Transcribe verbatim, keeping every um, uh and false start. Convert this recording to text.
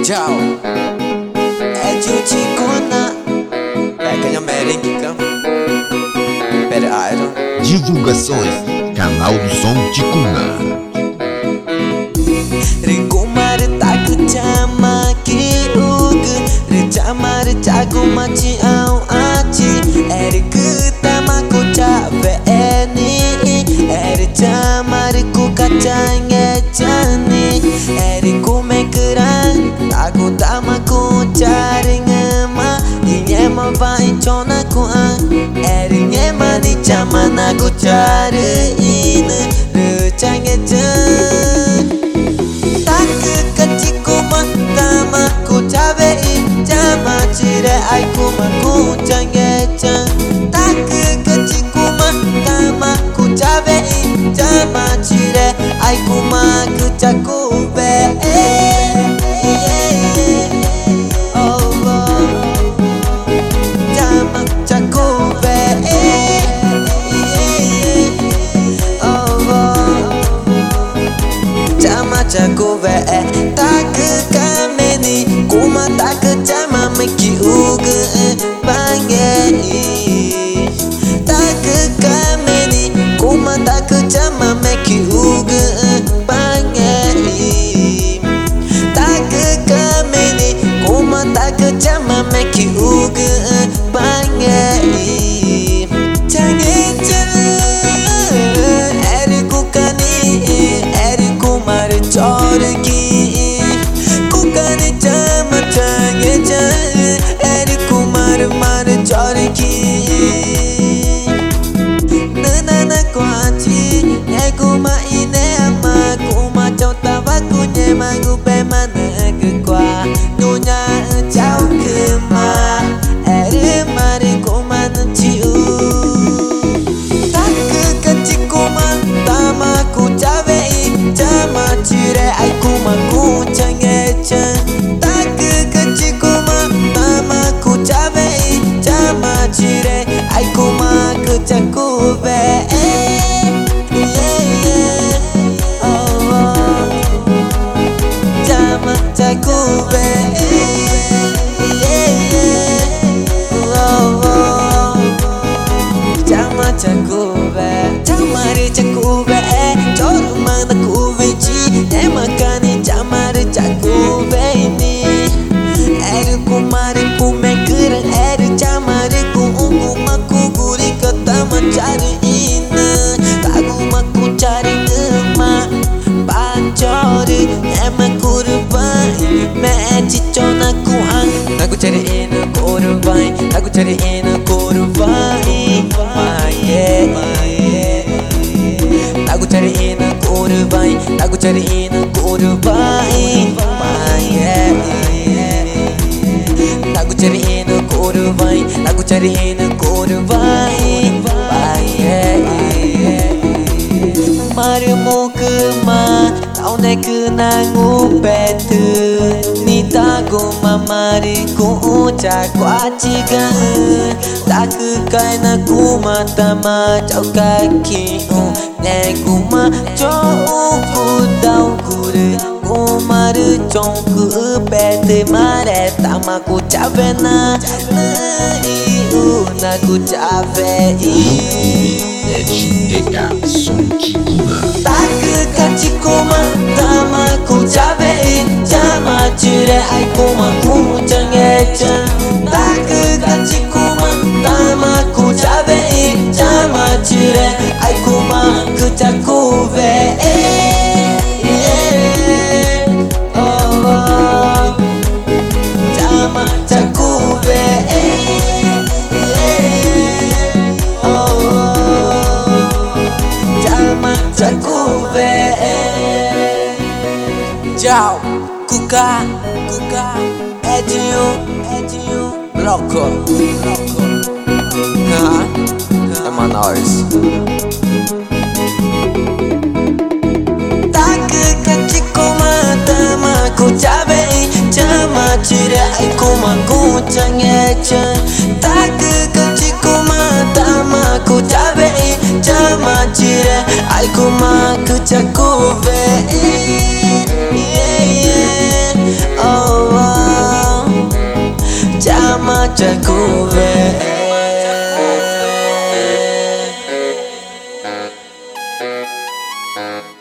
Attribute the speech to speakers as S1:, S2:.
S1: Ciao, é Juticuna, pega a merengue, pera Iron.
S2: Divulgações, canal do som Ticuna.
S1: Rekumar tak chama ki ug, recamar cago machi au achi, er ketama ku cabe eni, er camar ku kacang ecani, er ku mekeran, aku tama ku cari ngema, ingema vai chona ku an, er ngema ni caman aku cari ini, recang ecani. Cire aku maku cangeca, tak keciku mantama ku cabe jama cire aku maku caku be. Oh jama caku be. Oh jama caku be. Tak kameni kuma tak jama meki uge bangei, tak kameni kuma tak jama meki uge bangei, tak kameni kuma tak jama meki uge bangei. Jangan jangan eriku kani eriku mar chorgi, ku kani jama jangan jangan eriku mar mar chorgi. Nana kuaci aku ma ine ama ku ma chota wa ku nye ma ku pe mana ke kwa dunya jauh ke ma eri mari ku mana ciu. Tak kecil ku mantama ku cabe jama cire aku ma ku cangeca, tak kecil ku mantama ku cabe jama cire aku ma ku caku be. Jama caku be. Jama caku be. Jamari caku be. Joru mana ku vici emakani jamari caku be ini. Eri kumari ku mekeren eri jamari ku ungu maku guri kata mencari ina, tagu maku cari ngema pacori emak kurban me cicona ku ang, tagu cari ina kurban, tagu cari ina kurban maye, tagu cari ina kurban, tagu cari ina kurban maye. Aku cariin kurban, aku cariin kurban, mari mu kema, tau ne kena ngupet, ni tagu mamari ku ucak waciga, tak kaina ku mata ma cau kaki, ne ku ma cau ku tau kure. Kumar chonku pete mare tama ku cabe na iu na ku cabe i.
S2: D K Som Ticuna.
S1: Tak kaci kuma tama ku cabe jama cire ai kuma ku cangeca, tak kaci kuma tama ku cabe jama cire ai kuma ku caku be. Ciao, Kuka, Kuka, Edinho, Edinho, Rocco, Rocco, ha, é Manaus. Tak kecil ku mata ku cabe jama cire aku maku cangeca, tak kecil ku mata ku cabe jama cire aku maku caku be. Oh Jacuve.